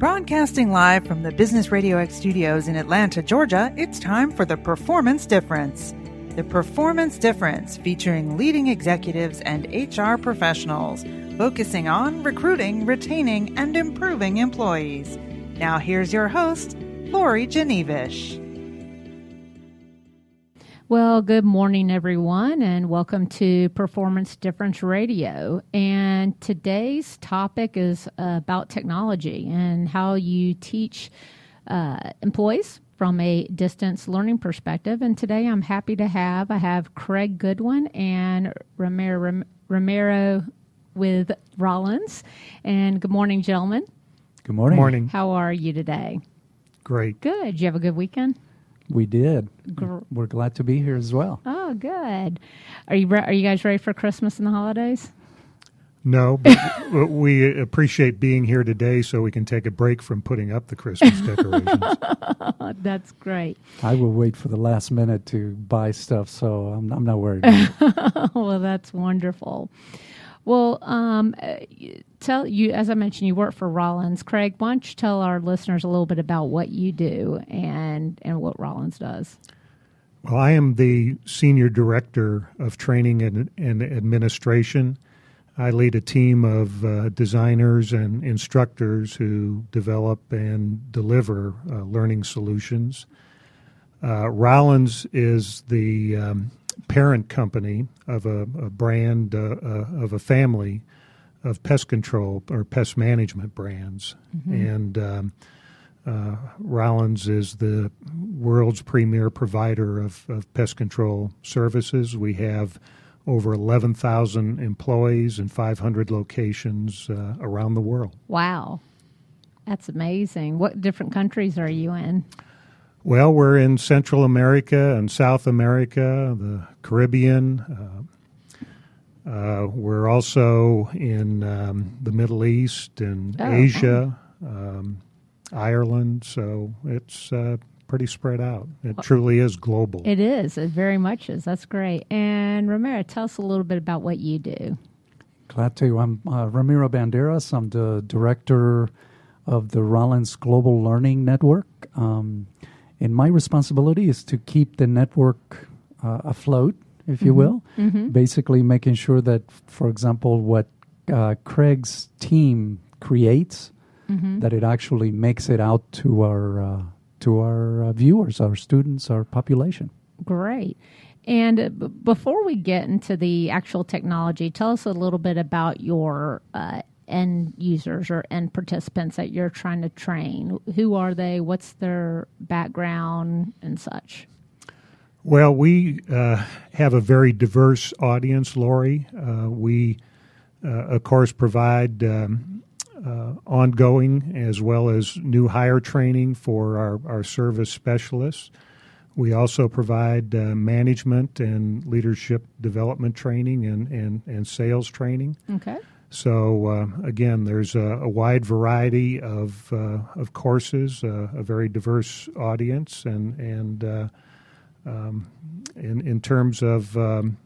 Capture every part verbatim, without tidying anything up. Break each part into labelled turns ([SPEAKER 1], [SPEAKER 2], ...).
[SPEAKER 1] Broadcasting live from the Business Radio X studios in Atlanta, Georgia, it's time for The Performance Difference. The Performance Difference, featuring leading executives and H R professionals, focusing on recruiting, retaining, and improving employees. Now here's your host, Lori Genevish.
[SPEAKER 2] Well, good morning, everyone, and welcome to Performance Difference Radio. And today's topic is uh, about technology and how you teach uh, employees from a distance learning perspective. And today I'm happy to have, I have Craig Goodwin and Romero, Romero with Rollins. And good morning, gentlemen.
[SPEAKER 3] Good morning.
[SPEAKER 4] Good morning.
[SPEAKER 2] How are you today?
[SPEAKER 4] Great.
[SPEAKER 2] Good. Did you have a good weekend?
[SPEAKER 3] We did.
[SPEAKER 2] Gr-
[SPEAKER 3] We're glad to be here as well.
[SPEAKER 2] Oh, good. Are you re- are you guys ready for Christmas and the holidays?
[SPEAKER 4] No, but we appreciate being here today so we can take a break from putting up the Christmas decorations.
[SPEAKER 2] That's great.
[SPEAKER 3] I will wait for the last minute to buy stuff, so I'm, I'm not worried about it.
[SPEAKER 2] Well, that's wonderful. Well, um, tell you, as I mentioned, you work for Rollins. Craig, why don't you tell our listeners a little bit about what you do and, and what Rollins does?
[SPEAKER 4] Well, I am the Senior Director of Training and, and Administration. I lead a team of uh, designers and instructors who develop and deliver uh, learning solutions. Uh, Rollins is the um, parent company of a, a brand, uh, uh, of a family of pest control or pest management brands. Mm-hmm. And um, uh, Rollins is the world's premier provider of, of pest control services. We have over eleven thousand employees in five hundred locations uh, around the world.
[SPEAKER 2] Wow. That's amazing. What different countries are you in?
[SPEAKER 4] Well, we're in Central America and South America, the Caribbean. Uh, uh, we're also in um, the Middle East and
[SPEAKER 2] oh,
[SPEAKER 4] Asia, um, Ireland. So it's uh, pretty spread out. It well, truly is global.
[SPEAKER 2] It is. It very much is. That's great. And Romero, tell us a little bit about what you do.
[SPEAKER 3] Glad to. I'm uh, Ramiro Banderas. I'm the director of the Rollins Global Learning Network. Um, And my responsibility is to keep the network uh, afloat, if you mm-hmm. will, mm-hmm. basically making sure that, for example, what uh, Craig's team creates, mm-hmm. that it actually makes it out to our uh, to our uh, viewers, our students, our population.
[SPEAKER 2] Great. And uh, b- before we get into the actual technology, tell us a little bit about your uh end users or end participants that you're trying to train. Who are they? What's their background and such?
[SPEAKER 4] Well, we uh, have a very diverse audience, Lori. Uh, we, uh, of course, provide um, uh, ongoing as well as new hire training for our, our service specialists. We also provide uh, management and leadership development training and, and, and sales training.
[SPEAKER 2] Okay.
[SPEAKER 4] So, uh, again, there's a, a wide variety of uh, of courses, uh, a very diverse audience, and and uh, um, in in terms of, um,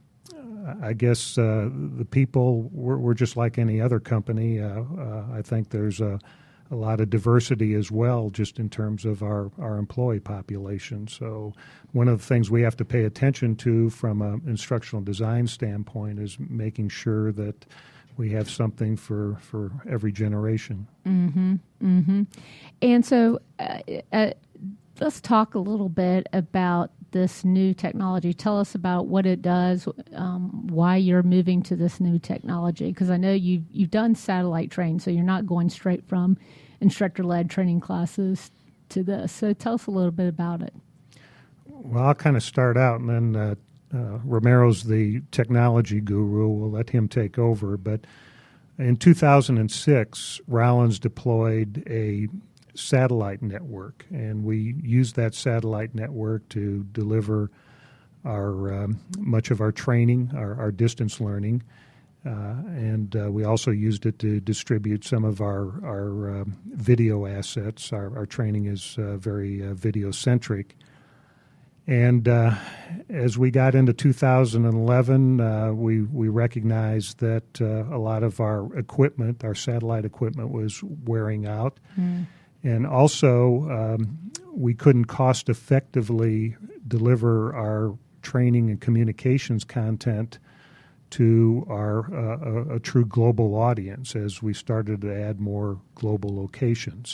[SPEAKER 4] I guess, uh, the people, we're, we're just like any other company. Uh, uh, I think there's a, a lot of diversity as well, just in terms of our, our employee population. So one of the things we have to pay attention to from an instructional design standpoint is making sure that we have something for, for every generation.
[SPEAKER 2] Mm-hmm. Mm-hmm. And so uh, uh, let's talk a little bit about this new technology. Tell us about what it does, um, why you're moving to this new technology, because I know you've, you've done satellite training, so you're not going straight from instructor-led training classes to this. So tell us a little bit about it.
[SPEAKER 4] Well, I'll kind of start out, and then uh, Uh, Romero's the technology guru. We'll let him take over. But in two thousand six, Rollins deployed a satellite network, and we used that satellite network to deliver our um, much of our training, our, our distance learning, uh, and uh, we also used it to distribute some of our our um, video assets. Our, our training is uh, very uh, video centric. And uh, as we got into two thousand eleven, uh, we, we recognized that uh, a lot of our equipment, our satellite equipment, was wearing out. Mm. And also, um, we couldn't cost effectively deliver our training and communications content to our uh, a, a true global audience as we started to add more global locations.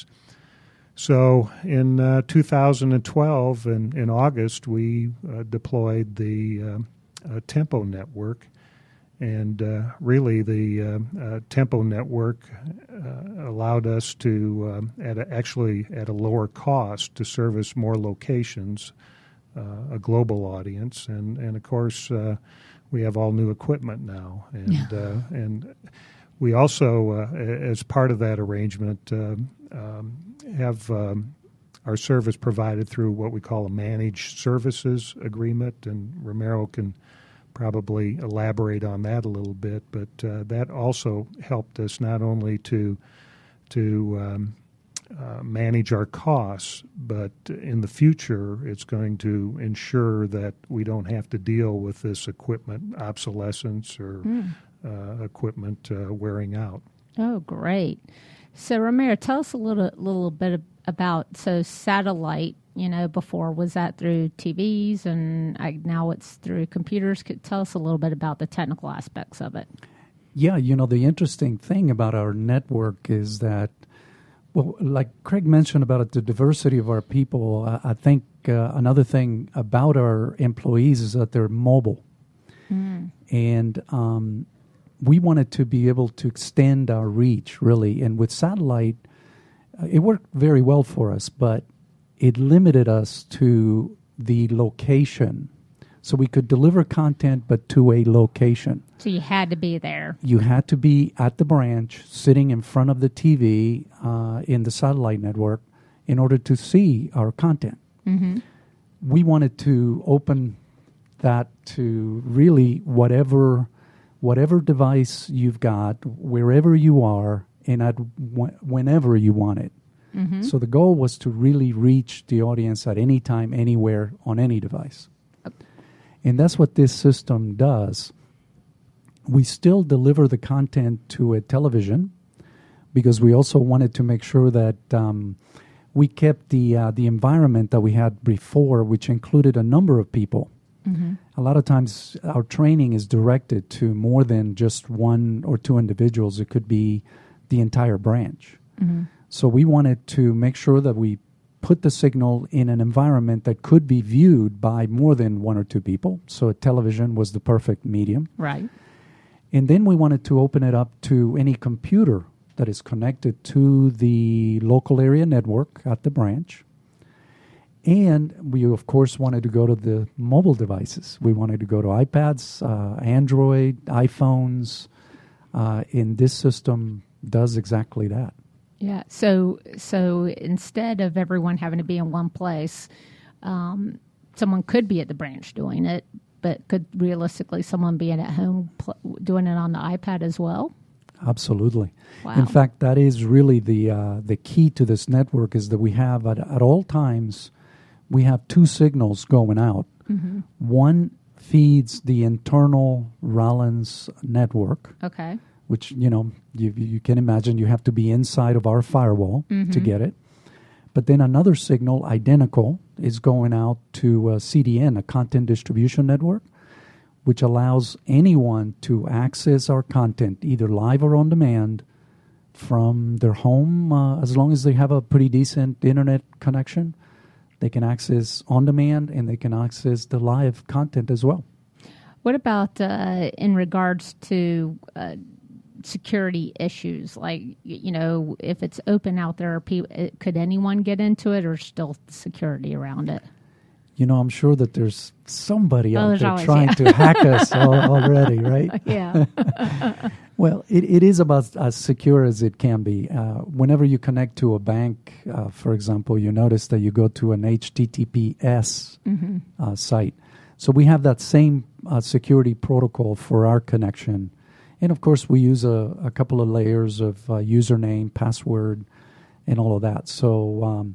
[SPEAKER 4] So in uh, two thousand twelve, in, in August, we uh, deployed the uh, uh, Tempo network. And uh, really, the uh, uh, Tempo network uh, allowed us to, um, at a, actually at a lower cost, to service more locations, uh, a global audience. And, and of course, uh, we have all new equipment now. And, yeah. uh, and we also, uh, as part of that arrangement, uh, um, have um, our service provided through what we call a managed services agreement. And Ramiro can probably elaborate on that a little bit, but uh, that also helped us not only to to um, uh, manage our costs, but in the future it's going to ensure that we don't have to deal with this equipment obsolescence or mm. uh, equipment uh, wearing out.
[SPEAKER 2] Oh, great. So, Ramiro, tell us a little, little bit about, so satellite, you know, before was that through T Vs and I, now it's through computers. Could tell us a little bit about the technical aspects of it.
[SPEAKER 3] Yeah, you know, the interesting thing about our network is that, well, like Craig mentioned about it, the diversity of our people, uh, I think uh, another thing about our employees is that they're mobile. Mm. And um, we wanted to be able to extend our reach, really. And with satellite, uh, it worked very well for us, but it limited us to the location. So we could deliver content, but to a location.
[SPEAKER 2] So you had to be there.
[SPEAKER 3] You had to be at the branch, sitting in front of the T V uh, in the satellite network in order to see our content. Mm-hmm. We wanted to open that to really whatever whatever device you've got, wherever you are, and at w- whenever you want it. Mm-hmm. So the goal was to really reach the audience at any time, anywhere, on any device. And that's what this system does. We still deliver the content to a television because we also wanted to make sure that um, we kept the uh, the environment that we had before, which included a number of people. Mm-hmm. A lot of times our training is directed to more than just one or two individuals. It could be the entire branch. Mm-hmm. So we wanted to make sure that we put the signal in an environment that could be viewed by more than one or two people. So a television was the perfect medium.
[SPEAKER 2] Right.
[SPEAKER 3] And then we wanted to open it up to any computer that is connected to the local area network at the branch. And we, of course, wanted to go to the mobile devices. We wanted to go to iPads, uh, Android, iPhones. Uh, and this system does exactly that.
[SPEAKER 2] Yeah. So so instead of everyone having to be in one place, um, someone could be at the branch doing it, but could realistically someone be at home pl- doing it on the iPad as well?
[SPEAKER 3] Absolutely.
[SPEAKER 2] Wow.
[SPEAKER 3] In fact, that is really the uh, the key to this network is that we have at, at all times, we have two signals going out. Mm-hmm. One feeds the internal Rollins network.
[SPEAKER 2] Okay.
[SPEAKER 3] Which, you know, you, you can imagine you have to be inside of our firewall mm-hmm. to get it. But then another signal, identical, is going out to a C D N, a content distribution network, which allows anyone to access our content, either live or on demand, from their home. Uh, as long as they have a pretty decent internet connection, they can access on demand and they can access the live content as well.
[SPEAKER 2] What about uh, in regards to uh, security issues? Like, you know, if it's open out there, could anyone get into it or still security around it?
[SPEAKER 3] You know, I'm sure that there's somebody
[SPEAKER 2] oh,
[SPEAKER 3] out
[SPEAKER 2] there's
[SPEAKER 3] there
[SPEAKER 2] always,
[SPEAKER 3] trying
[SPEAKER 2] yeah.
[SPEAKER 3] to hack us al- already, right?
[SPEAKER 2] Yeah.
[SPEAKER 3] Well, it, it is about as secure as it can be. Uh, whenever you connect to a bank, uh, for example, you notice that you go to an H T T P S mm-hmm. uh, site. So we have that same uh, security protocol for our connection. And, of course, we use a, a couple of layers of uh, username, password, and all of that. So um,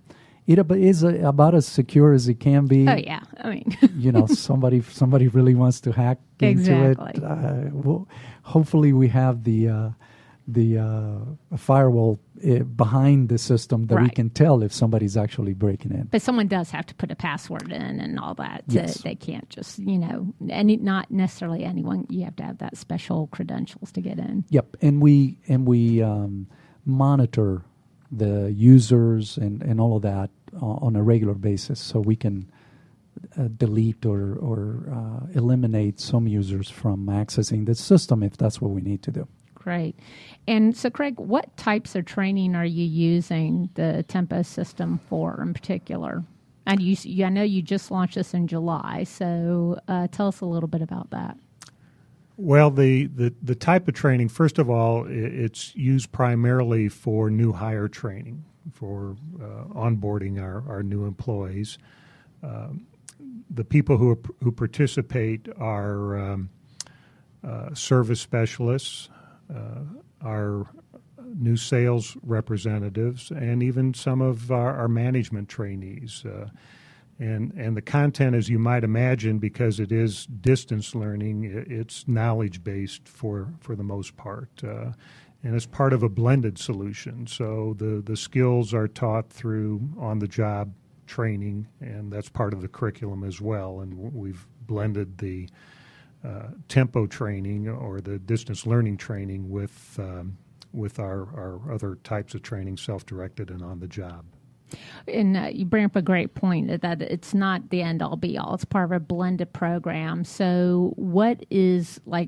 [SPEAKER 3] It ab- is a, about as secure as it can be.
[SPEAKER 2] Oh yeah, I mean,
[SPEAKER 3] you know, somebody somebody really wants to hack
[SPEAKER 2] exactly.
[SPEAKER 3] into it. Uh, well, hopefully, we have the uh, the uh, firewall uh, behind the system that
[SPEAKER 2] right.
[SPEAKER 3] we can tell if somebody's actually breaking in.
[SPEAKER 2] But someone does have to put a password in and all that. To,
[SPEAKER 3] Yes.
[SPEAKER 2] They can't just, you know, any not necessarily anyone. You have to have that special credentials to get in.
[SPEAKER 3] Yep, and we and we um, monitor the users and, and all of that uh, on a regular basis, so we can uh, delete or or uh, eliminate some users from accessing the system if that's what we need to do.
[SPEAKER 2] Great. And so, Craig, what types of training are you using the Tempo system for in particular? And you, you I know you just launched this in July, so uh, tell us a little bit about that.
[SPEAKER 4] Well, the, the, the type of training, first of all, it's used primarily for new hire training, for uh, onboarding our, our new employees. Um, the people who, are, who participate are um, uh, service specialists, uh, our new sales representatives, and even some of our, our management trainees. Uh, And and the content, as you might imagine, because it is distance learning, it's knowledge-based for, for the most part. Uh, and it's part of a blended solution. So the, the skills are taught through on-the-job training, and that's part of the curriculum as well. And we've blended the uh, tempo training or the distance learning training with, um, with our, our other types of training, self-directed and on-the-job.
[SPEAKER 2] And uh, you bring up a great point that it's not the end all be all. It's part of a blended program. So, what is like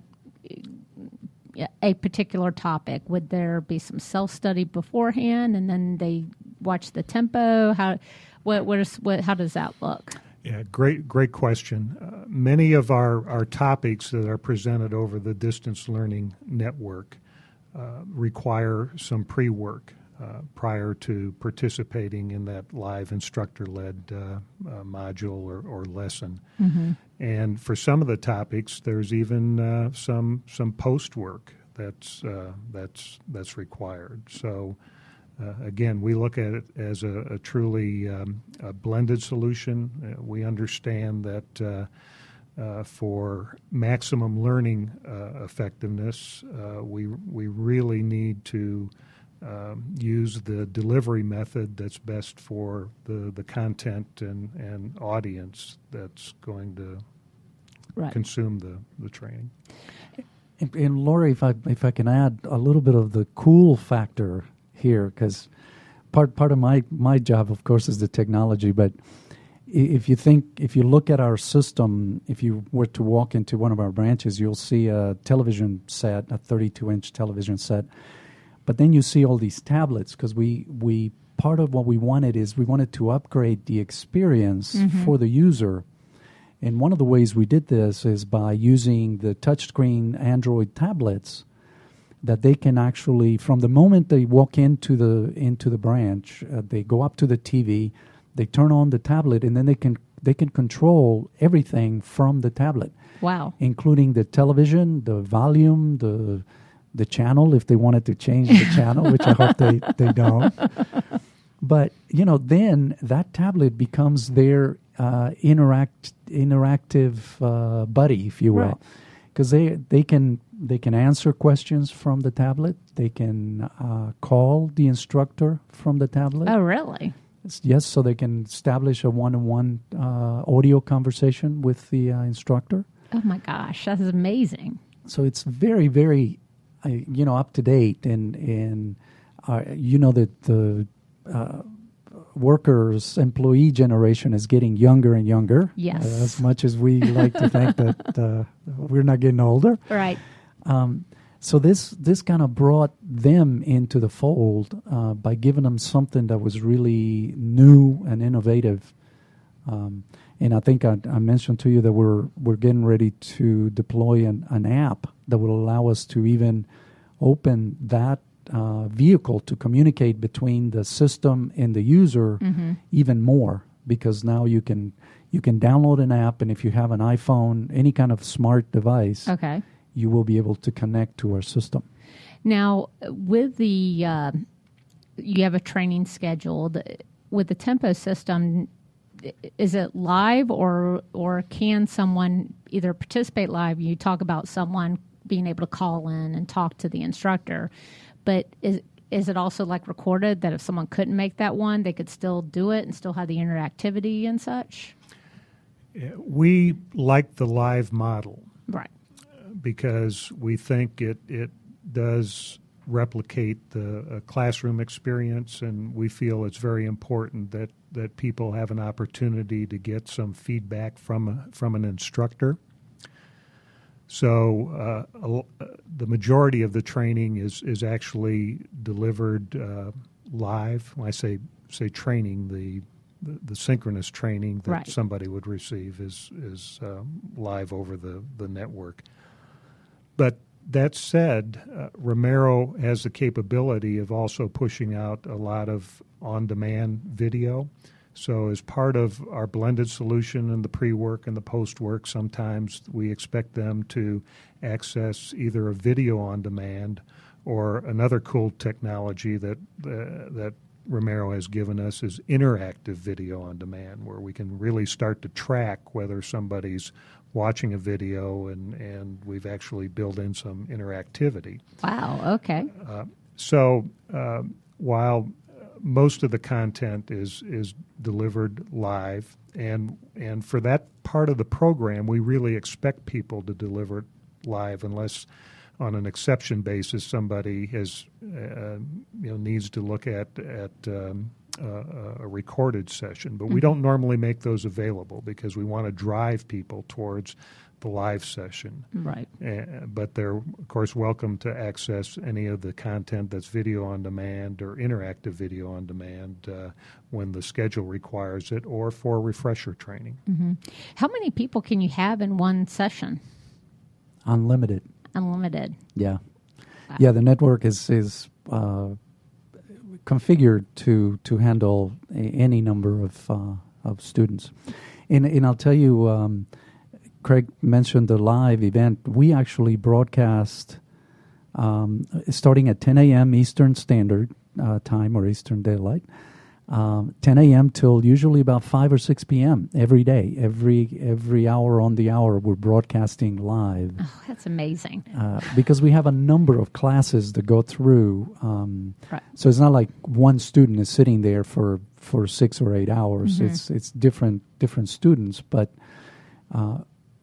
[SPEAKER 2] a particular topic? Would there be some self study beforehand, and then they watch the tempo? How what what is what? How does that look?
[SPEAKER 4] Yeah, great great question. Uh, many of our our topics that are presented over the distance learning network uh, require some pre work. Uh, prior to participating in that live instructor-led uh, uh, module or, or lesson. Mm-hmm. And for some of the topics, there's even uh, some some post work that's uh, that's that's required. So uh, again, we look at it as a, a truly um, a blended solution. Uh, we understand that uh, uh, for maximum learning uh, effectiveness, uh, we we really need to Um, use the delivery method that's best for the, the content and, and audience that's going to right. consume the, the training.
[SPEAKER 3] And, and Lori, if I if I can add a little bit of the cool factor here, because part part of my, my job, of course, is the technology. But if you think, if you look at our system, if you were to walk into one of our branches, you'll see a television set, a thirty-two inch television set. But then you see all these tablets because we, we part of what we wanted is we wanted to upgrade the experience mm-hmm. for the user. And one of the ways we did this is by using the touchscreen Android tablets that they can actually, from the moment they walk into the into the branch, uh, they go up to the T V, they turn on the tablet, and then they can they can control everything from the tablet.
[SPEAKER 2] Wow!
[SPEAKER 3] Including the television, the volume, the the channel, if they wanted to change the channel, which I hope they, they don't. But, you know, then that tablet becomes their uh, interact interactive uh, buddy, if you will. Because right. they, they can they can answer questions from the tablet. They can uh, call the instructor from the tablet.
[SPEAKER 2] Oh, really?
[SPEAKER 3] It's, yes, so they can establish a one-on-one uh, audio conversation with the uh, instructor.
[SPEAKER 2] Oh, my gosh, that is amazing.
[SPEAKER 3] So it's very, very... Uh, you know, up to date, and and uh, you know that the uh, workers, employee generation is getting younger and younger.
[SPEAKER 2] Yes,
[SPEAKER 3] uh, as much as we like to think that uh, we're not getting older.
[SPEAKER 2] Right.
[SPEAKER 3] Um, so this this kind of brought them into the fold uh, by giving them something that was really new and innovative. Um, and I think I, I mentioned to you that we're we're getting ready to deploy an, an app that will allow us to even open that uh, vehicle to communicate between the system and the user mm-hmm. even more, because now you can you can download an app, and if you have an iPhone, any kind of smart device,
[SPEAKER 2] okay.
[SPEAKER 3] you will be able to connect to our system.
[SPEAKER 2] Now, with the uh, you have a training scheduled. with the Tempo system, is it live or or can someone either participate live? You talk about someone being able to call in and talk to the instructor, but is is it also like recorded that if someone couldn't make that one, they could still do it and still have the interactivity and such?
[SPEAKER 4] We like the live model,
[SPEAKER 2] right?
[SPEAKER 4] Because we think it it does replicate the uh, classroom experience, and we feel it's very important that, that people have an opportunity to get some feedback from a, from an instructor. So uh, a, the majority of the training is is actually delivered uh, live. When I say say training, the the, the synchronous training that
[SPEAKER 2] right.
[SPEAKER 4] somebody would receive is is um, live over the, the network. But that said, uh, Romero has the capability of also pushing out a lot of on-demand video. So as part of our blended solution in the pre-work and the post-work, sometimes we expect them to access either a video on demand or another cool technology that uh, that Romero has given us is interactive video on demand, where we can really start to track whether somebody's watching a video, and, and we've actually built in some interactivity.
[SPEAKER 2] Wow, okay.
[SPEAKER 4] Uh, so uh, while most of the content is is delivered live, and and for that part of the program, we really expect people to deliver it live, unless on an exception basis somebody has uh, you know needs to look at at um, uh, a recorded session. But mm-hmm. we don't normally make those available because we want to drive people towards the live session.
[SPEAKER 2] Right.
[SPEAKER 4] Uh, but they're, of course, welcome to access any of the content that's video on demand or interactive video on demand uh, when the schedule requires it, or for refresher training.
[SPEAKER 2] Mm-hmm. How many people can you have in one session?
[SPEAKER 3] Unlimited.
[SPEAKER 2] Unlimited.
[SPEAKER 3] Yeah.
[SPEAKER 2] Wow.
[SPEAKER 3] Yeah, the network is, is uh, configured to, to handle a, any number of uh, of students. And, and I'll tell you, um, Craig mentioned the live event. We actually broadcast um, starting at ten a.m. Eastern Standard uh, Time, or Eastern Daylight, um, ten a.m. till usually about five or six p.m. every day. Every every hour on the hour, we're broadcasting live.
[SPEAKER 2] Oh, that's amazing.
[SPEAKER 3] Uh, because we have a number of classes to go through. Um,
[SPEAKER 2] right.
[SPEAKER 3] So it's not like one student is sitting there for, for six or eight hours.
[SPEAKER 2] Mm-hmm.
[SPEAKER 3] It's it's different different students, but uh,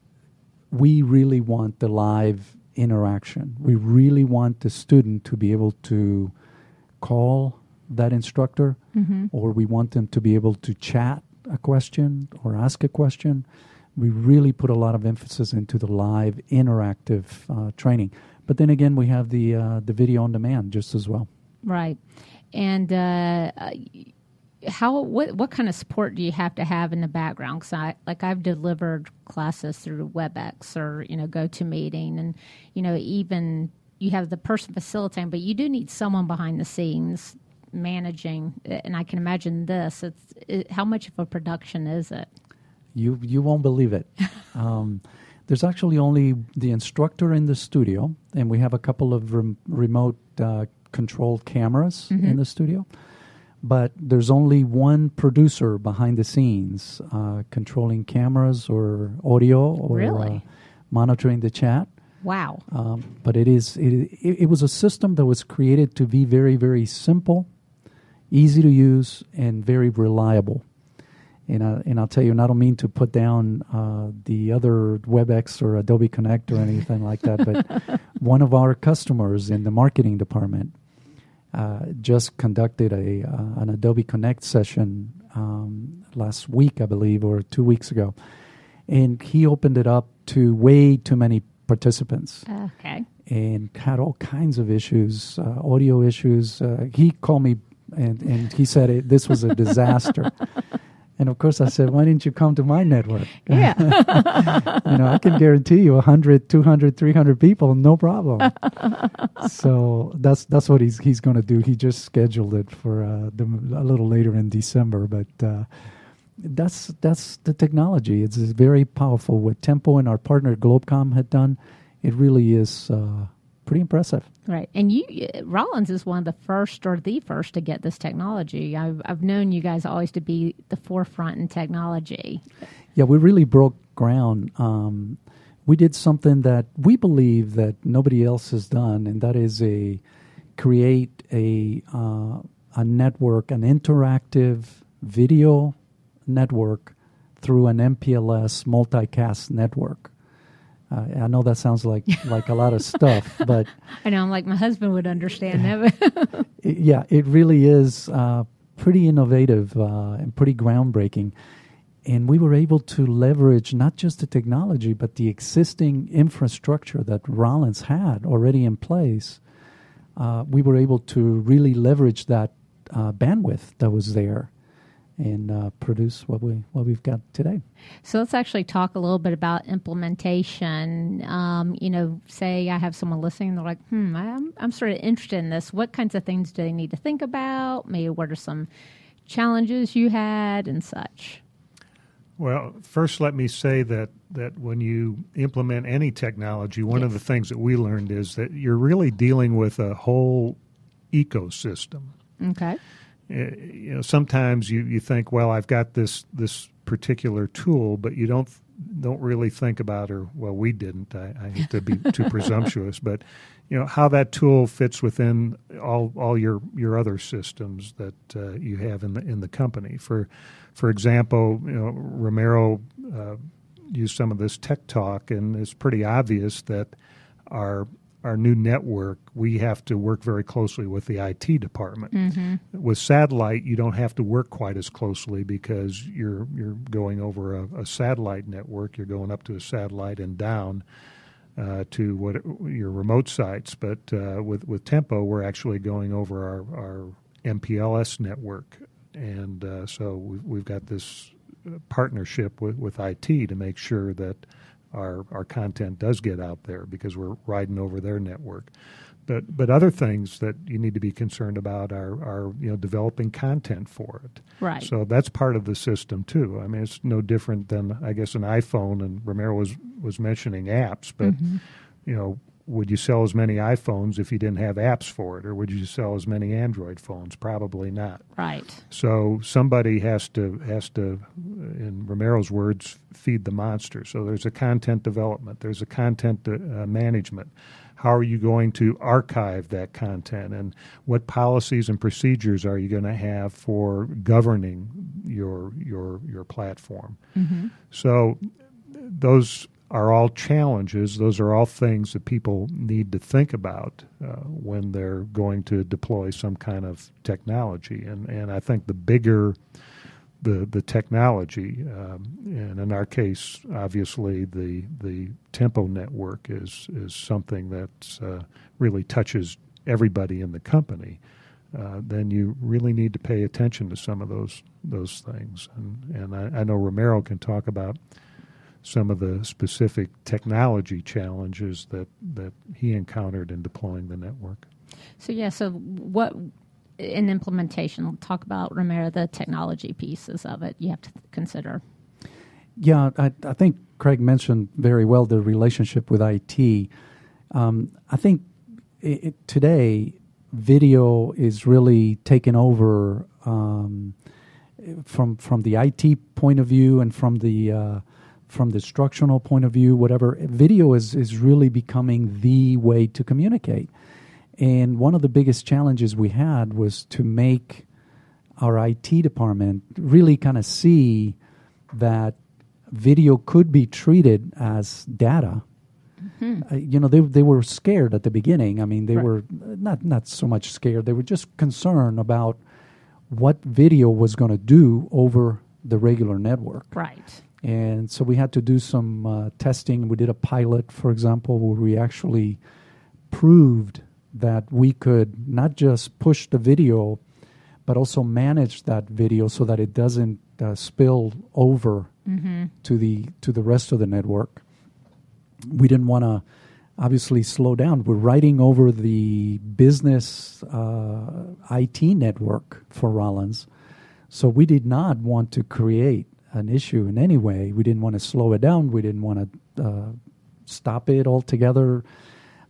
[SPEAKER 3] we really want the live interaction. We really want the student to be able to call that instructor,
[SPEAKER 2] mm-hmm.
[SPEAKER 3] or we want them to be able to chat a question or ask a question. We really put a lot of emphasis into the live interactive uh, training. But then again, we have the uh, the video on demand just as well.
[SPEAKER 2] Right. And uh, how what what kind of support do you have to have in the background? Because I like I've delivered classes through WebEx or you know GoToMeeting, and you know even you have the person facilitating, but you do need someone behind the scenes managing. And I can imagine this. It's it, how much of a production is it?
[SPEAKER 3] You you won't believe it. um, there's actually only the instructor in the studio, and we have a couple of rem- remote uh, controlled cameras
[SPEAKER 2] mm-hmm.
[SPEAKER 3] in the studio. But there's only one producer behind the scenes, uh, controlling cameras or audio or
[SPEAKER 2] really?
[SPEAKER 3] uh, monitoring the chat.
[SPEAKER 2] Wow.
[SPEAKER 3] Um, but it is it, it, it was a system that was created to be very, very simple, easy to use, and very reliable. And, uh, and I'll tell you, and I don't mean to put down uh, the other WebEx or Adobe Connect or anything like that, but one of our customers in the marketing department Uh, just conducted a uh, an Adobe Connect session um, last week, I believe, or two weeks ago, and he opened it up to way too many participants.
[SPEAKER 2] Okay.
[SPEAKER 3] And had all kinds of issues, uh, audio issues. Uh, he called me and, and he said it, this was a disaster. And of course I said, why didn't you come to my network?
[SPEAKER 2] Yeah.
[SPEAKER 3] You know, I can guarantee you one hundred, two hundred, three hundred people, no problem. So that's that's what he's he's going to do. He just scheduled it for uh, the, a little later in December, but uh, that's that's the technology. It's very powerful. What Tempo and our partner Globecom had done, it really is uh, pretty impressive.
[SPEAKER 2] Right. And you, Rollins is one of the first or the first to get this technology. I've, I've known you guys always to be the forefront in technology.
[SPEAKER 3] Yeah, we really broke ground. Um, we did something that we believe that nobody else has done, and that is a create a uh, a network, an interactive video network through an M P L S multicast network. Uh, I know that sounds like, like a lot of stuff, but
[SPEAKER 2] I know, I'm like my husband would understand that.
[SPEAKER 3] it, yeah, it really is uh, pretty innovative uh, and pretty groundbreaking. And we were able to leverage not just the technology, but the existing infrastructure that Rollins had already in place. Uh, we were able to really leverage that uh, bandwidth that was there and uh, produce what we what we've got today.
[SPEAKER 2] So let's actually talk a little bit about implementation. Um, you know, say I have someone listening, and they're like, "Hmm, I'm I'm sort of interested in this. What kinds of things do they need to think about? Maybe what are some challenges you had and such?"
[SPEAKER 4] Well, first let me say that, that when you implement any technology, one
[SPEAKER 2] yes.
[SPEAKER 4] of the things that we learned is that you're really dealing with a whole ecosystem.
[SPEAKER 2] Okay.
[SPEAKER 4] Uh, you know, sometimes you, you think, well, I've got this this particular tool, but you don't don't really think about, or well, we didn't. I, I hate to be too presumptuous, but you know how that tool fits within all all your, your other systems that uh, you have in the in the company. For for example, you know, Romero uh, used some of this tech talk, and it's pretty obvious that our our new network, we have to work very closely with the I T department.
[SPEAKER 2] Mm-hmm.
[SPEAKER 4] With satellite, you don't have to work quite as closely because you're you're going over a, a satellite network. You're going up to a satellite and down uh, to what your remote sites. But uh, with with Tempo, we're actually going over our, our M P L S network, and uh, so we've, we've got this partnership with, with I T to make sure that Our our content does get out there because we're riding over their network, but but other things that you need to be concerned about are, are you know developing content for it.
[SPEAKER 2] Right.
[SPEAKER 4] So that's part of the system too. I mean, it's no different than I guess an iPhone. And Romero was was mentioning apps, but
[SPEAKER 2] mm-hmm.
[SPEAKER 4] you know, would you sell as many iPhones if you didn't have apps for it, or would you sell as many Android phones? Probably not.
[SPEAKER 2] Right.
[SPEAKER 4] So somebody has to has to, in Romero's words, feed the monster. So there's a content development, there's a content uh, management. How are you going to archive that content, and what policies and procedures are you going to have for governing your your your platform?
[SPEAKER 2] Mm-hmm.
[SPEAKER 4] So those are all challenges. Those are all things that people need to think about uh, when they're going to deploy some kind of technology. And and I think the bigger the the technology, um, and in our case, obviously the the Tempo network is is something that uh, really touches everybody in the company. Uh, then you really need to pay attention to some of those those things. And and I, I know Romero can talk about some of the specific technology challenges that, that he encountered in deploying the network.
[SPEAKER 2] So, yeah, so what in implementation, we'll talk about, Romero, the technology pieces of it you have to consider.
[SPEAKER 3] Yeah, I, I think Craig mentioned very well the relationship with I T. Um, I think it, it, today video is really taken over um, from from the I T point of view and from the uh, from the instructional point of view, whatever. Video is, is really becoming the way to communicate. And one of the biggest challenges we had was to make our I T department really kind of see that video could be treated as data. Mm-hmm. Uh, you know, they they were scared at the beginning. I mean, they
[SPEAKER 2] right.
[SPEAKER 3] were not, not so much scared. They were just concerned about what video was going to do over the regular network.
[SPEAKER 2] Right.
[SPEAKER 3] And so we had to do some uh, testing. We did a pilot, for example, where we actually proved that we could not just push the video, but also manage that video so that it doesn't uh, spill over
[SPEAKER 2] mm-hmm.
[SPEAKER 3] to the to the rest of the network. We didn't want to obviously slow down. We're riding over the business uh, I T network for Rollins, so we did not want to create an issue in any way. We didn't want to slow it down. We didn't want to uh, stop it altogether.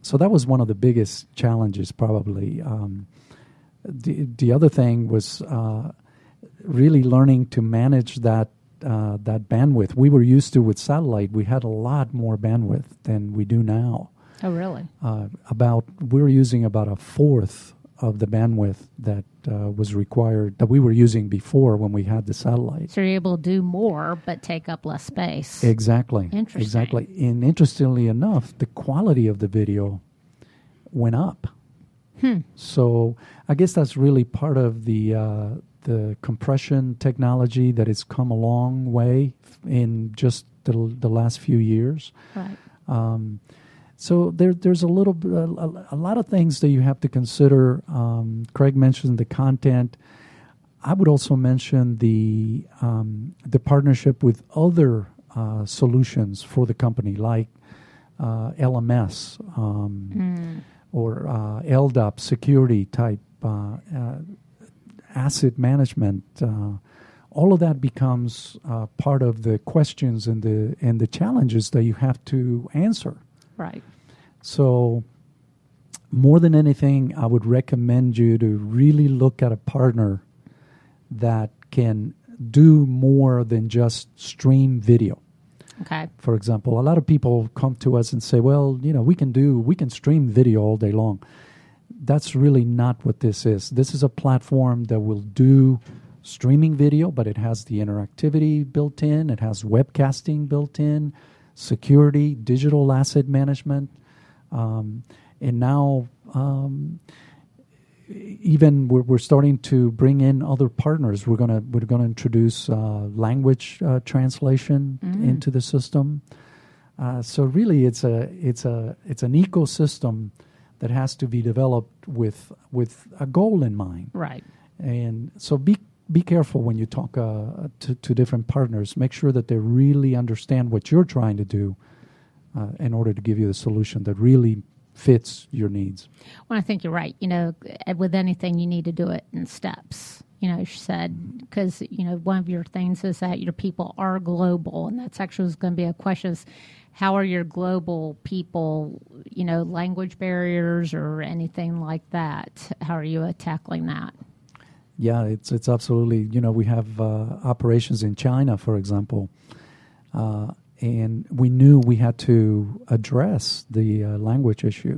[SPEAKER 3] so that was one of the biggest challenges, probably. Um, the the other thing was uh, really learning to manage that uh, that bandwidth. We were used to with satellite. We had a lot more bandwidth than we do now.
[SPEAKER 2] Oh, really?
[SPEAKER 3] Uh, about we were using about a fourth of the bandwidth that uh, was required, that we were using before when we had the satellite.
[SPEAKER 2] So you're able to do more but take up less space.
[SPEAKER 3] Exactly.
[SPEAKER 2] Interesting.
[SPEAKER 3] Exactly. And interestingly enough, the quality of the video went up.
[SPEAKER 2] Hmm.
[SPEAKER 3] So I guess that's really part of the uh, the compression technology that has come a long way in just the, the last few years.
[SPEAKER 2] Right.
[SPEAKER 3] Um, So there, there's a little, a, a lot of things that you have to consider. Um, Craig mentioned the content. I would also mention the um, the partnership with other uh, solutions for the company, like uh, L M S um,
[SPEAKER 2] Mm.
[SPEAKER 3] or uh, L D A P security type uh, uh, asset management. Uh, all of that becomes uh, part of the questions and the and the challenges that you have to answer.
[SPEAKER 2] Right.
[SPEAKER 3] So more than anything, I would recommend you to really look at a partner that can do more than just stream video.
[SPEAKER 2] Okay.
[SPEAKER 3] For example, a lot of people come to us and say, well, you know, we can do, we can stream video all day long. That's really not what this is. This is a platform that will do streaming video, but it has the interactivity built in. It has webcasting built in, security, digital asset management. Um, and now um, even we're, we're starting to bring in other partners. We're gonna we're gonna introduce uh, language uh, translation
[SPEAKER 2] Mm.
[SPEAKER 3] into the system. Uh, so really, it's a it's a it's an ecosystem that has to be developed with with a goal in mind.
[SPEAKER 2] Right.
[SPEAKER 3] And so be be careful when you talk uh, to to different partners. Make sure that they really understand what you're trying to do uh, in order to give you the solution that really fits your needs.
[SPEAKER 2] Well, I think you're right. You know, with anything, you need to do it in steps. You know, she said, because, you know, one of your things is that your people are global, and that's actually going to be a question is, how are your global people, you know, language barriers or anything like that? How are you uh, tackling that?
[SPEAKER 3] Yeah, it's it's absolutely, you know, we have uh, operations in China, for example, uh, and we knew we had to address the uh, language issue.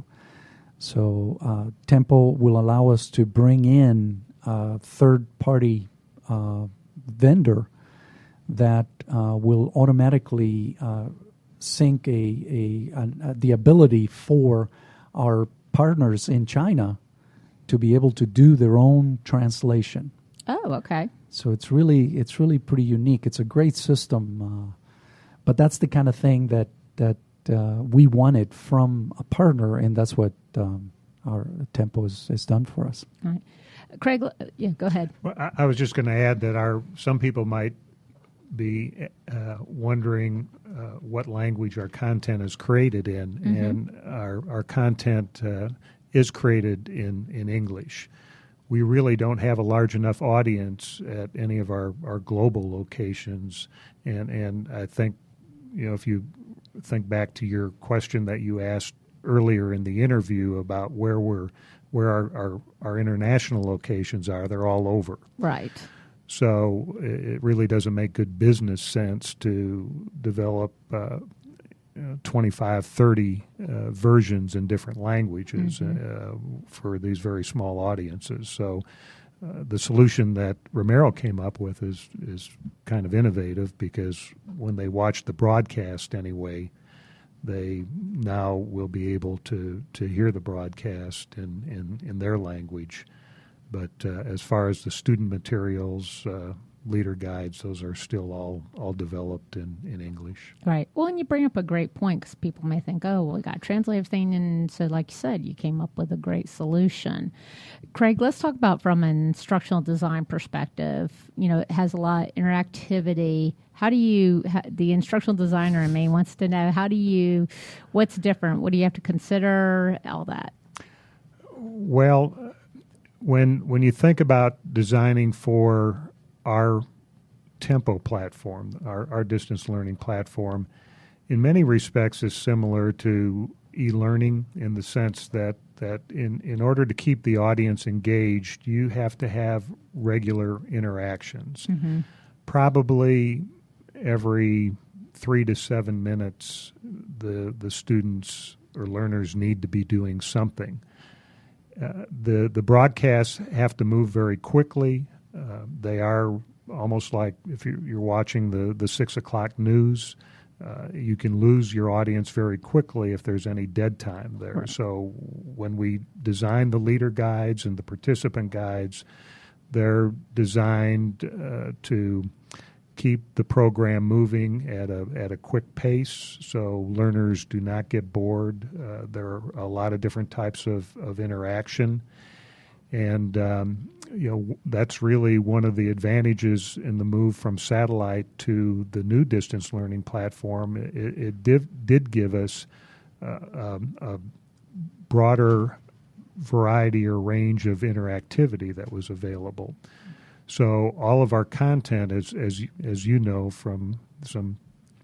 [SPEAKER 3] So uh, Tempo will allow us to bring in a third-party uh, vendor that uh, will automatically uh, sync a, a, a the ability for our partners in China to be able to do their own translation.
[SPEAKER 2] Oh, okay.
[SPEAKER 3] So it's really it's really pretty unique. It's a great system, uh, but that's the kind of thing that that uh, we wanted from a partner, and that's what um, our Tempo has, has done for us.
[SPEAKER 2] All right. Craig, yeah, go ahead.
[SPEAKER 4] Well, I, I was just going to add that our some people might be uh, wondering uh, what language our content is created in,
[SPEAKER 2] Mm-hmm.
[SPEAKER 4] and our our content uh, is created in, in English. We really don't have a large enough audience at any of our, our global locations, and and I think, you know, if you think back to your question that you asked earlier in the interview about where we're where our, our, our international locations are, they're all over.
[SPEAKER 2] Right.
[SPEAKER 4] So it really doesn't make good business sense to develop uh, twenty-five, thirty uh, versions in different languages mm-hmm. uh, for these very small audiences. So uh, the solution that Ramiro came up with is, is kind of innovative, because when they watch the broadcast anyway, they now will be able to, to hear the broadcast in, in, in their language. But uh, as far as the student materials, uh, leader guides, those are still all, all developed in, in English.
[SPEAKER 2] Right. Well, and you bring up a great point, because people may think, oh, well, we got to translate everything. And so, like you said, you came up with a great solution. Craig, let's talk about from an instructional design perspective. You know, it has a lot of interactivity. How do you, the instructional designer in me wants to know, how do you, what's different? What do you have to consider? All that.
[SPEAKER 4] Well, when when you think about designing for our Tempo platform, our, our distance learning platform, in many respects is similar to e-learning in the sense that, that in, in order to keep the audience engaged, you have to have regular interactions. Mm-hmm. Probably every three to seven minutes, the the students or learners need to be doing something. Uh, the the broadcasts have to move very quickly. Uh, they are almost like if you're, you're watching the, the six o'clock news, uh, you can lose your audience very quickly if there's any dead time there. Right. So when we design the leader guides and the participant guides, they're designed uh, to keep the program moving at a at a quick pace so learners do not get bored. Uh, there are a lot of different types of, of interaction. And, um, you know, that's really one of the advantages in the move from satellite to the new distance learning platform. It, it did, did give us uh, um, a broader variety or range of interactivity that was available. So all of our content, as as as you know from some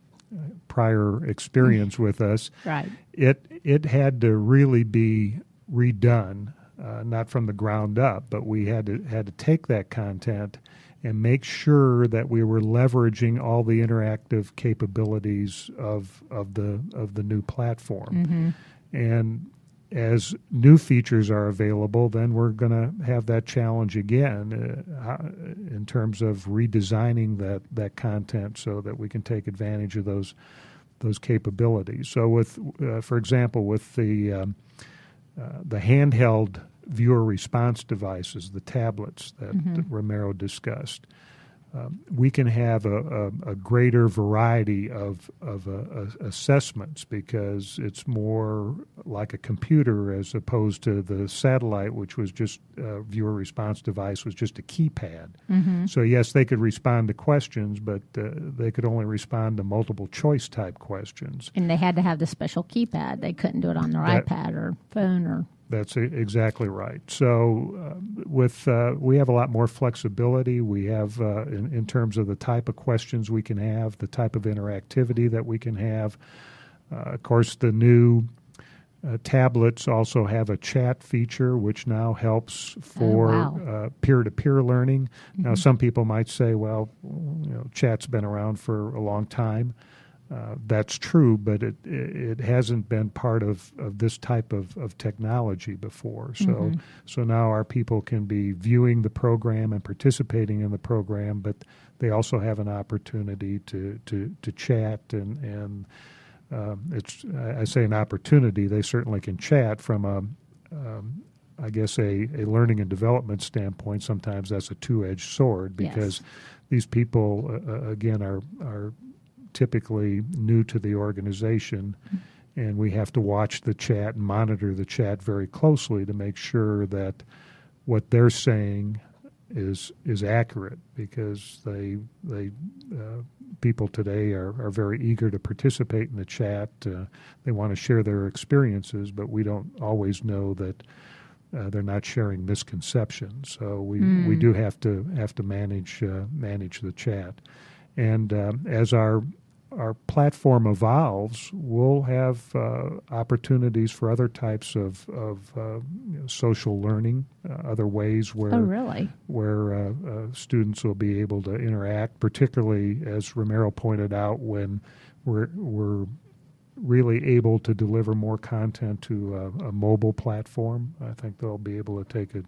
[SPEAKER 4] prior experience with us,
[SPEAKER 2] right.
[SPEAKER 4] it it had to really be redone, uh, not from the ground up, but we had to had to take that content and make sure that we were leveraging all the interactive capabilities of of the of the new platform. Mm-hmm. And as new features are available, then we're going to have that challenge again uh, in terms of redesigning that, that content so that we can take advantage of those those capabilities. So, with, uh, for example, with the um, uh, the handheld viewer response devices, the tablets that, mm-hmm. that Ramiro discussed, um, we can have a, a, a greater variety of of uh, uh, assessments because it's more like a computer as opposed to the satellite, which was just uh, viewer response device was just a keypad. Mm-hmm. So yes, they could respond to questions, but uh, they could only respond to multiple choice type questions.
[SPEAKER 2] And they had to have the special keypad. They couldn't do it on their that, iPad or phone or.
[SPEAKER 4] That's exactly right. So uh, with uh, we have a lot more flexibility. We have, uh, in, in terms of the type of questions we can have, the type of interactivity that we can have. Uh, of course, the new uh, tablets also have a chat feature, which now helps for
[SPEAKER 2] oh, wow.
[SPEAKER 4] uh, peer-to-peer learning. Mm-hmm. Now, some people might say, well, you know, chat's been around for a long time. Uh, that's true, but it it hasn't been part of, of this type of, of technology before. So mm-hmm. so now our people can be viewing the program and participating in the program, but they also have an opportunity to, to, to chat and and um, it's I say an opportunity. They certainly can chat from a um, I guess a, a learning and development standpoint. Sometimes that's a two-edged sword because
[SPEAKER 2] yes.
[SPEAKER 4] these people uh, again are are typically new to the organization, and we have to watch the chat and monitor the chat very closely to make sure that what they're saying is is accurate because they they uh, people today are, are very eager to participate in the chat. Uh, they want to share their experiences, but we don't always know that uh, they're not sharing misconceptions. So we, mm. we do have to have to manage uh, manage the chat. And um, as our our platform evolves, we'll have uh, opportunities for other types of, of uh, you know, social learning, uh, other ways where
[SPEAKER 2] oh, really?
[SPEAKER 4] where uh, uh, students will be able to interact, particularly, as Ramiro pointed out, when we're, we're really able to deliver more content to a, a mobile platform. I think they'll be able to take it.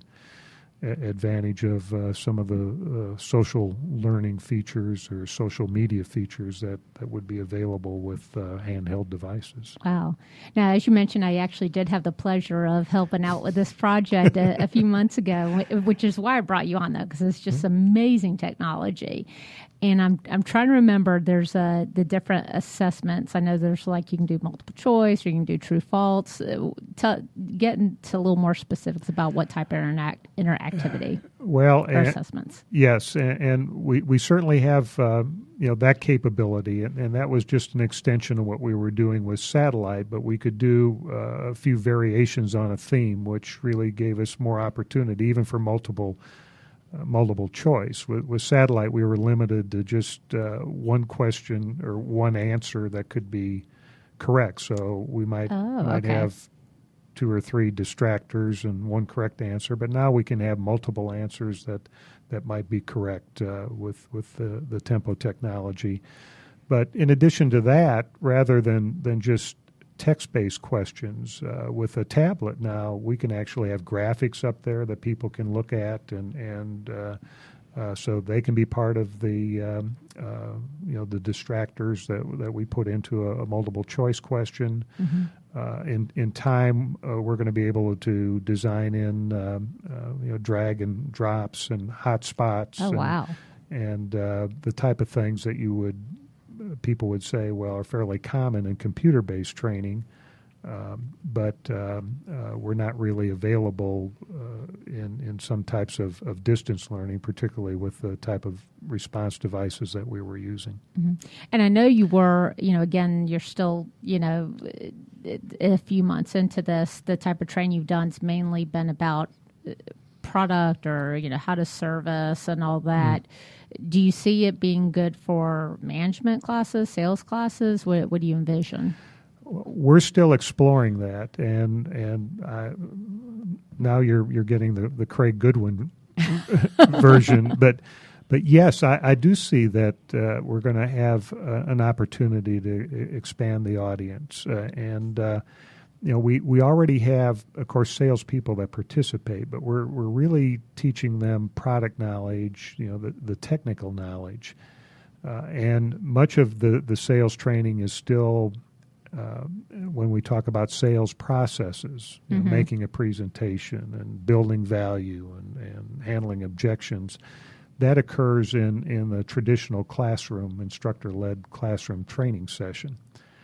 [SPEAKER 4] advantage of uh, some of the uh, social learning features or social media features that, that would be available with uh, handheld devices.
[SPEAKER 2] Wow. Now, as you mentioned, I actually did have the pleasure of helping out with this project a, a few months ago, which is why I brought you on, though, because it's just mm-hmm. amazing technology. And I'm I'm trying to remember, there's uh, the different assessments. I know there's like you can do multiple choice or you can do true false. Uh, tell, get into a little more specifics about what type of interact, interactivity
[SPEAKER 4] well,
[SPEAKER 2] or assessments.
[SPEAKER 4] Yes, and, and we, we certainly have uh, you know that capability, and, and that was just an extension of what we were doing with satellite, but we could do uh, a few variations on a theme, which really gave us more opportunity, even for multiple Uh, multiple choice. With, with satellite, we were limited to just uh, one question or one answer that could be correct. So we might
[SPEAKER 2] Oh,
[SPEAKER 4] might
[SPEAKER 2] okay.
[SPEAKER 4] have two or three distractors and one correct answer, but now we can have multiple answers that, that might be correct uh, with with the, the tempo technology. But in addition to that, rather than, than just text-based questions, uh, with a tablet now, we can actually have graphics up there that people can look at, and, and uh, uh, so they can be part of the um, uh, you know the distractors that that we put into a, a multiple choice question.
[SPEAKER 2] Mm-hmm.
[SPEAKER 4] Uh, in in time, uh, we're going to be able to design in um, uh, you know drag and drops and hot spots.
[SPEAKER 2] Oh,
[SPEAKER 4] and,
[SPEAKER 2] wow.
[SPEAKER 4] And uh, the type of things that you would people would say, well, are fairly common in computer-based training, um, but um, uh, were not really available uh, in in some types of, of distance learning, particularly with the type of response devices that we were using.
[SPEAKER 2] Mm-hmm. And I know you were, you know, again, you're still, you know, a few months into this. The type of training you've done has mainly been about product or, you know, how to service and all that. Mm. Do you see it being good for management classes, sales classes? What, what do you envision?
[SPEAKER 4] We're still exploring that, and and I, now you're you're getting the, the Craig Goodwin version, but but yes, I, I do see that uh, we're going to have uh, an opportunity to expand the audience, uh, and uh, you know we, we already have, of course, salespeople that participate, but we're we're really teaching them product knowledge, you know, the the technical knowledge, uh, and much of the the sales training is still. Uh, when we talk about sales processes, you know,
[SPEAKER 2] Mm-hmm.
[SPEAKER 4] making a presentation and building value and, and handling objections, that occurs in, in the traditional classroom, instructor-led classroom training session.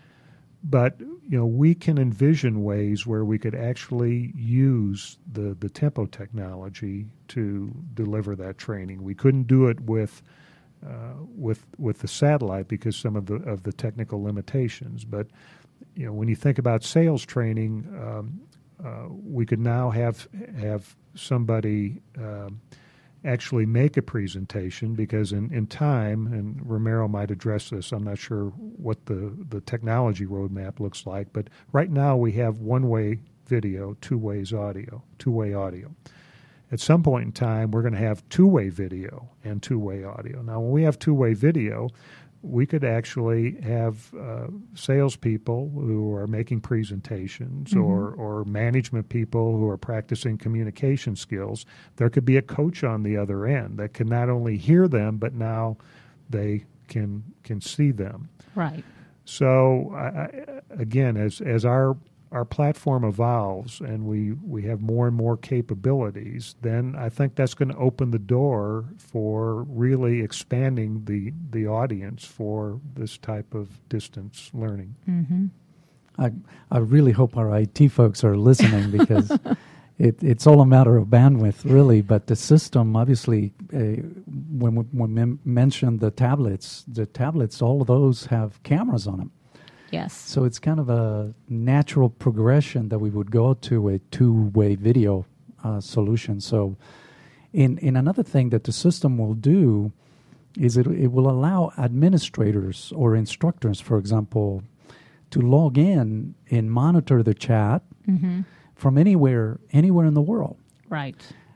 [SPEAKER 4] But you know, we can envision ways where we could actually use the, the tempo technology to deliver that training. We couldn't do it with Uh, with with the satellite because some of the of the technical limitations. But you know, when you think about sales training, um, uh, we could now have have somebody um, actually make a presentation because in, in time, and Romero might address this. I'm not sure what the the technology roadmap looks like, but right now we have one way video, two ways audio, two way audio. At some point in time, we're going to have two-way video and two-way audio. Now, when we have two-way video, we could actually have uh, salespeople who are making presentations mm-hmm. or, or management people who are practicing communication skills. There could be a coach on the other end that can not only hear them, but now they can can see them.
[SPEAKER 2] Right.
[SPEAKER 4] So, I, again, as as our our platform evolves and we, we have more and more capabilities, then I think that's going to open the door for really expanding the, the audience for this type of distance learning.
[SPEAKER 2] Mm-hmm.
[SPEAKER 3] I I really hope our I T folks are listening because it, it's all a matter of bandwidth, really. But the system, obviously, uh, when we, when we mentioned the tablets, the tablets, all of those have cameras on them.
[SPEAKER 2] Yes.
[SPEAKER 3] So it's kind of a natural progression that we would go to a two-way video uh, solution. So in in another thing that the system will do is it, it will allow administrators or instructors, for example, to log in and monitor the chat
[SPEAKER 2] mm-hmm.
[SPEAKER 3] from anywhere anywhere in the world.
[SPEAKER 2] Right.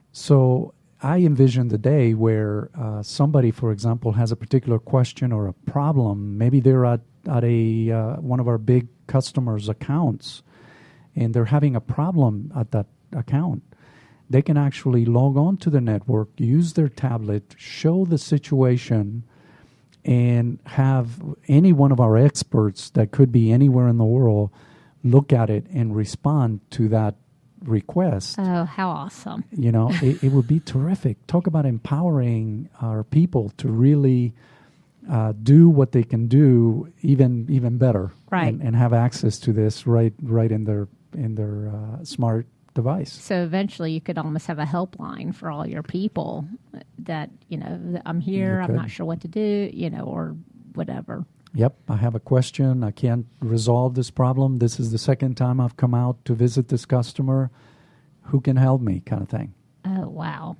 [SPEAKER 3] So I envision the day where uh, somebody, for example, has a particular question or a problem. Maybe they're at at a uh, one of our big customers' accounts, and they're having a problem at that account. They can actually log on to the network, use their tablet, show the situation, and have any one of our experts that could be anywhere in the world look at it and respond to that request.
[SPEAKER 2] Oh, how awesome.
[SPEAKER 3] You know, it, it would be terrific. Talk about empowering our people to really Uh, do what they can do even even better,
[SPEAKER 2] right?
[SPEAKER 3] And, and have access to this right right in their in their uh, smart device.
[SPEAKER 2] So eventually, you could almost have a helpline for all your people that you know I'm here, I'm not sure what to do, you know, or whatever.
[SPEAKER 3] Yep, I have a question. I can't resolve this problem. This is the second time I've come out to visit this customer. Who can help me? Kind of thing.
[SPEAKER 2] Oh wow.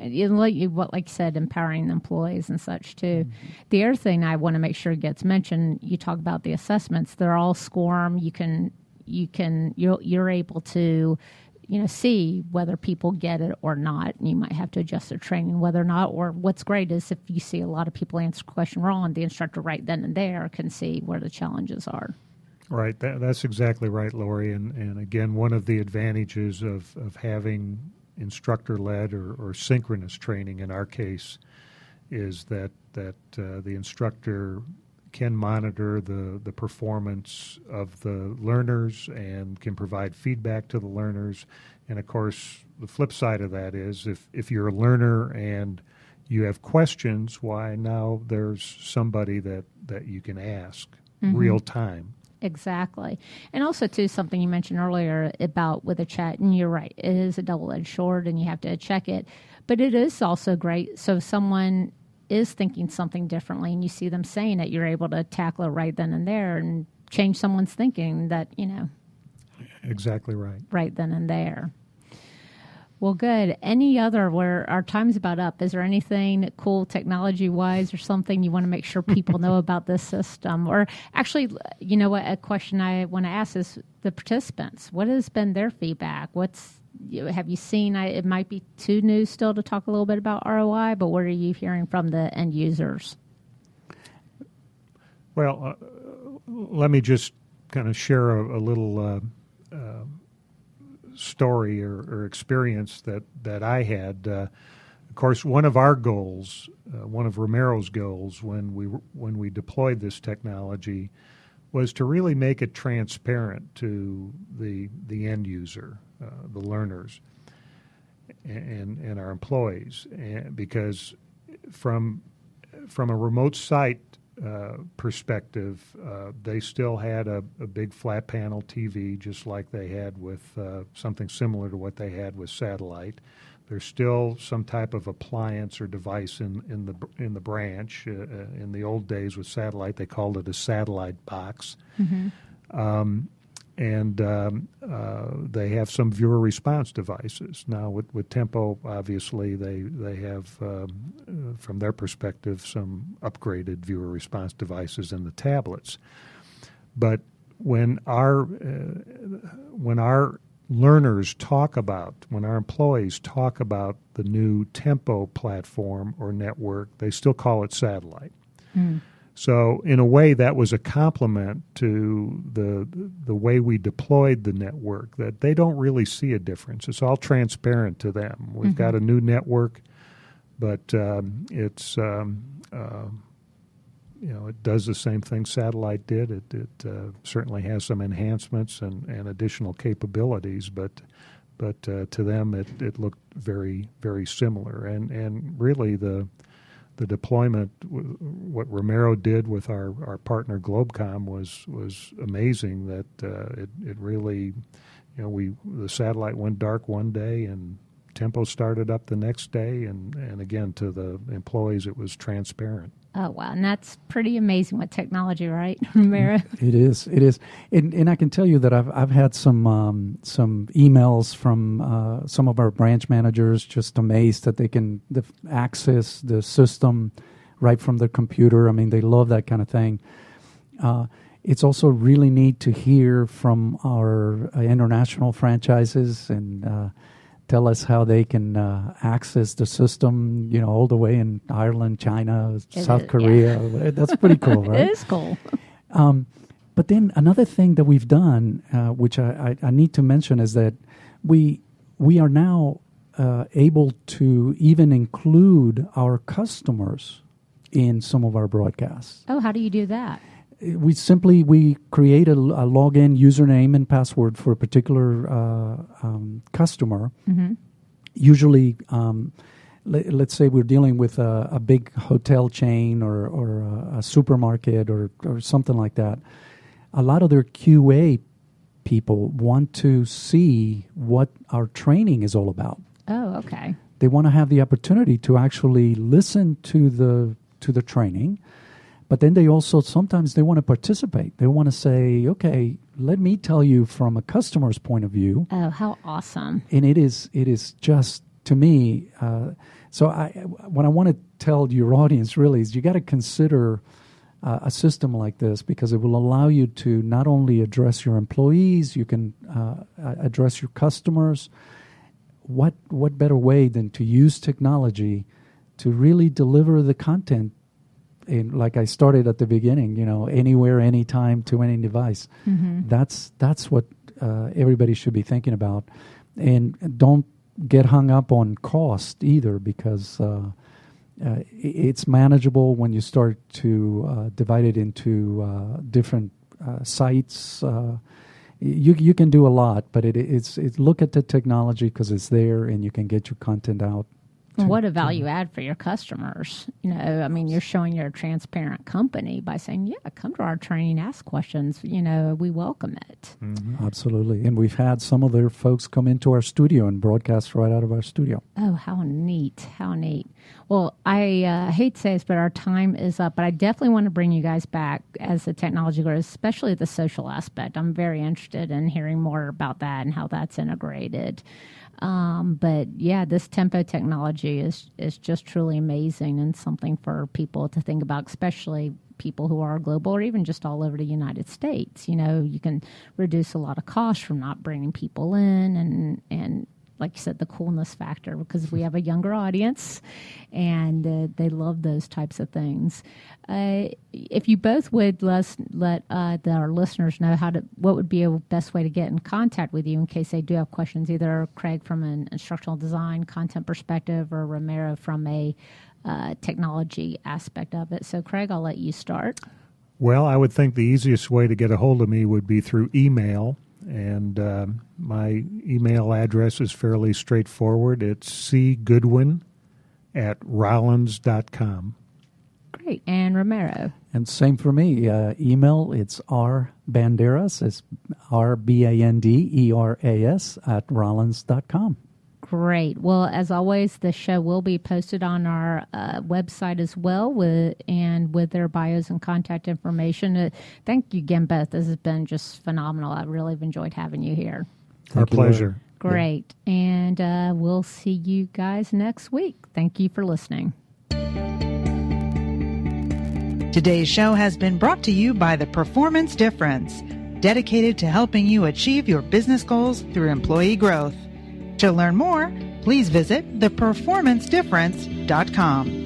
[SPEAKER 2] you know, like you, what, like you said, empowering the employees and such too. Mm-hmm. The other thing I want to make sure gets mentioned, you talk about the assessments. They're all SCORM. You can, you can, you're, you're able to, you know, see whether people get it or not. And you might have to adjust their training, whether or not. Or what's great is if you see a lot of people answer the question wrong, the instructor right then and there can see where the challenges are.
[SPEAKER 4] Right, that, that's exactly right, Lori. And, and again, one of the advantages of, of having instructor-led or, or synchronous training in our case is that that uh, the instructor can monitor the, the performance of the learners and can provide feedback to the learners. And, of course, the flip side of that is if, if you're a learner and you have questions, why now there's somebody that, that you can ask mm-hmm. real time.
[SPEAKER 2] Exactly. And also, too, something you mentioned earlier about with a chat, and you're right, it is a double-edged sword, and you have to check it. But it is also great. So if someone is thinking something differently and you see them saying it, you're able to tackle it right then and there and change someone's thinking that, you know.
[SPEAKER 4] Exactly right.
[SPEAKER 2] Right then and there. Well, good. Any other, where our time's about up, is there anything cool technology-wise or something you want to make sure people know about this system? Or actually, you know what, a question I want to ask is the participants. What has been their feedback? What's, have you seen, I, it might be too new still to talk a little bit about R O I, but what are you hearing from the end users?
[SPEAKER 4] Well, uh, let me just kind of share a, a little uh, uh, story or, or experience that, that I had. Uh, of course, one of our goals, uh, one of Romero's goals when we when we deployed this technology was to really make it transparent to the the end user, uh, the learners, and and our employees, and because from from a remote site Uh, perspective, uh, they still had a, a big flat panel T V, just like they had with uh, something similar to what they had with satellite. There's still some type of appliance or device in, in the in the branch. Uh, in the old days with satellite, they called it a satellite box. Mm-hmm. Um, and um, uh, they have some viewer response devices. Now with, with Tempo, obviously they they have, um, uh, from their perspective, some upgraded viewer response devices in the tablets. But when our uh, when our learners talk about, when our employees talk about the new Tempo platform or network, they still call it satellite. Mm. So in a way, that was a compliment to the the way we deployed the network, that they don't really see a difference. It's all transparent to them. We've mm-hmm. got a new network, but um, it's um, uh, you know it does the same thing satellite did. It, it uh, certainly has some enhancements and, and additional capabilities, but but uh, to them it, it looked very very similar. And and really the The deployment, what Romero did with our, our partner Globecom was was amazing. That uh, it it really, you know, we the satellite went dark one day and Tempo started up the next day, and, and again to the employees it was transparent.
[SPEAKER 2] Oh wow, and that's pretty amazing with technology, right, Romero?
[SPEAKER 3] It is, it is, and and I can tell you that I've I've had some um, some emails from uh, some of our branch managers, just amazed that they can access the system right from their computer. I mean, they love that kind of thing. Uh, it's also really neat to hear from our uh, international franchises and uh, tell us how they can uh, access the system, you know, all the way in Ireland, China, it South is, Korea. Yeah. That's pretty cool, right?
[SPEAKER 2] It is cool.
[SPEAKER 3] um, but then another thing that we've done, uh, which I, I, I need to mention, is that we we are now uh, able to even include our customers in some of our broadcasts.
[SPEAKER 2] Oh, how do you do that?
[SPEAKER 3] We simply we create a, a login username and password for a particular uh, um, customer. Mm-hmm. Usually, um, le- let's say we're dealing with a, a big hotel chain or, or a, a supermarket or, or something like that. A lot of their Q A people want to see what our training is all about.
[SPEAKER 2] Oh, okay.
[SPEAKER 3] They want to have the opportunity to actually listen to the to the training. But then they also, sometimes they want to participate. They want to say, okay, let me tell you from a customer's point of view.
[SPEAKER 2] Oh, how awesome.
[SPEAKER 3] And it is it is just to me, uh, so I, what I want to tell your audience really is you got to consider uh, a system like this, because it will allow you to not only address your employees, you can uh, address your customers. What what better way than to use technology to really deliver the content in, like I started at the beginning, you know, anywhere, anytime, to any device. Mm-hmm. That's that's what uh, everybody should be thinking about. And don't get hung up on cost either, because uh, uh, it's manageable when you start to uh, divide it into uh, different uh, sites. Uh, you you can do a lot, but it, it's it, look at the technology, because it's there and you can get your content out.
[SPEAKER 2] And what a value add for your customers. You know, I mean, you're showing you're a transparent company by saying, yeah, come to our training, ask questions. You know, we welcome it.
[SPEAKER 3] Mm-hmm. Absolutely. And we've had some of their folks come into our studio and broadcast right out of our studio.
[SPEAKER 2] Oh, how neat. How neat. Well, I uh, hate to say this, but our time is up. But I definitely want to bring you guys back as the technology grows, especially the social aspect. I'm very interested in hearing more about that and how that's integrated. Um, but yeah, this Tempo technology is, is just truly amazing, and something for people to think about, especially people who are global or even just all over the United States. You know, you can reduce a lot of costs from not bringing people in, and, and like you said, the coolness factor, because we have a younger audience and uh, they love those types of things. Uh, if you both would let, let uh, the, our listeners know how to, what would be a best way to get in contact with you in case they do have questions, either Craig from an instructional design content perspective or Ramiro from a uh, technology aspect of it. So Craig, I'll let you start.
[SPEAKER 4] Well, I would think the easiest way to get a hold of me would be through email. And uh, my email address is fairly straightforward. It's c goodwin at rollins dot com.
[SPEAKER 2] Great. And Ramiro?
[SPEAKER 3] And same for me. Uh, email, it's rbanderas, it's R B A N D E R A S at rollins dot com.
[SPEAKER 2] Great. Well, as always, the show will be posted on our uh, website as well, with and with their bios and contact information. Uh, thank you again, both. This has been just phenomenal. I really have enjoyed having you here.
[SPEAKER 4] Thank Our you, pleasure.
[SPEAKER 2] Laura. Great. Yeah. And uh, we'll see you guys next week. Thank you for listening.
[SPEAKER 1] Today's show has been brought to you by The Performance Difference, dedicated to helping you achieve your business goals through employee growth. To learn more, please visit the performance difference dot com.